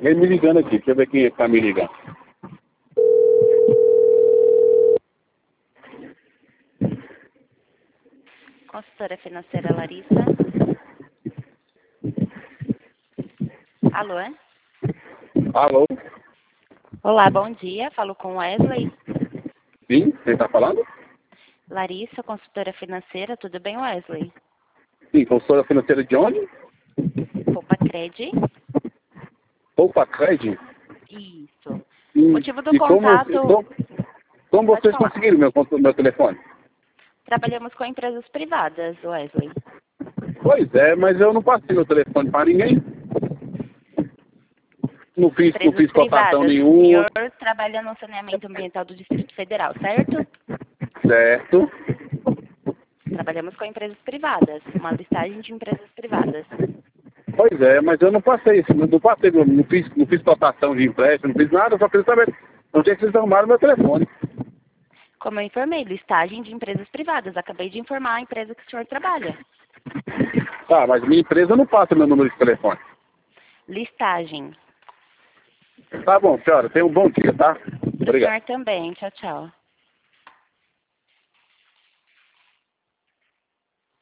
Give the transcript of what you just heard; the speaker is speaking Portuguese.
Ele me ligando aqui, deixa eu ver quem está me ligando. Consultora financeira Larissa. Alô? Alô? Olá, bom dia. Falo com Wesley. Sim, quem está falando? Larissa, consultora financeira. Tudo bem, Wesley? Sim, consultora financeira de onde? Poupa Cred. Poupa Cred? Isso. E, Motivo do e contato... como Pode vocês falar. conseguiram meu telefone? Trabalhamos com empresas privadas, Wesley. Pois é, mas eu não passei meu telefone para ninguém. Não Empresas fiz cotação privadas. O nenhuma. senhor trabalha no saneamento ambiental do Distrito Federal, certo? Certo. Trabalhamos com empresas privadas. Uma listagem de empresas privadas. Pois é, mas eu não passei isso. Não fiz cotação de empréstimo, não fiz nada, só queria saber onde é que vocês arrumaram meu telefone. Como eu informei, listagem de empresas privadas. Acabei de informar a empresa que o senhor trabalha. Tá, mas minha empresa não passa meu número de telefone. Listagem. Tá bom, senhora. Tenha um bom dia, tá? Para o Obrigado. senhor também. Tchau, tchau.